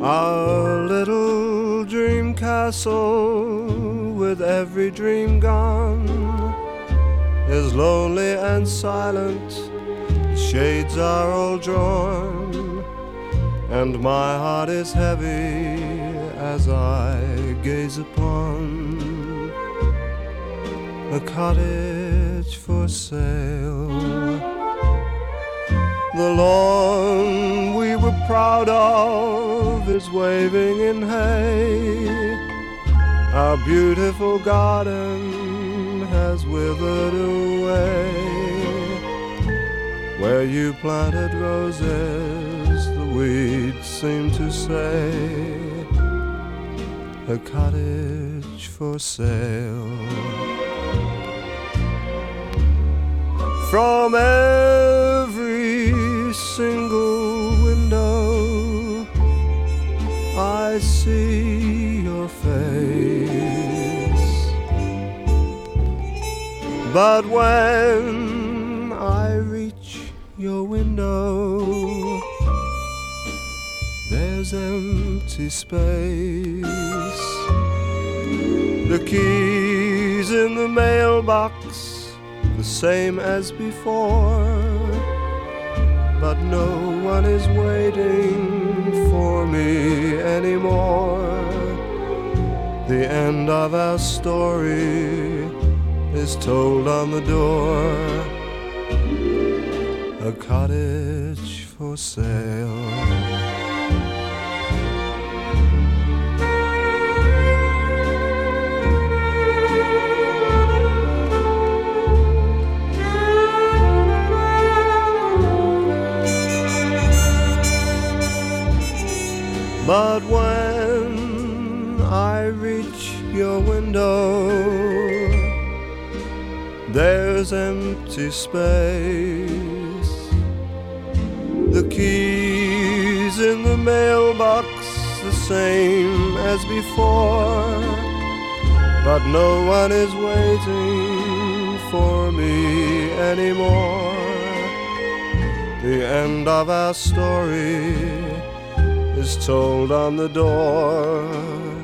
Our little dream castle, with every dream gone, is lonely and silent, the shades are all drawn, and my heart is heavy as I gaze upon a cottage for sale. The lawn we were proud of is waving in hay. Our beautiful garden has withered away. Where you planted roses, the weeds seem to say, a cottage for sale. From every single window I see your face, but when I reach your window, there's empty space. The keys in the mailbox, the same as before, but no one is waiting for me anymore. The end of our story is told on the door, a cottage for sale. But when I reach your window, there's empty space. The keys in the mailbox, the same as before, but no one is waiting for me anymore. The end of our story is told on the door,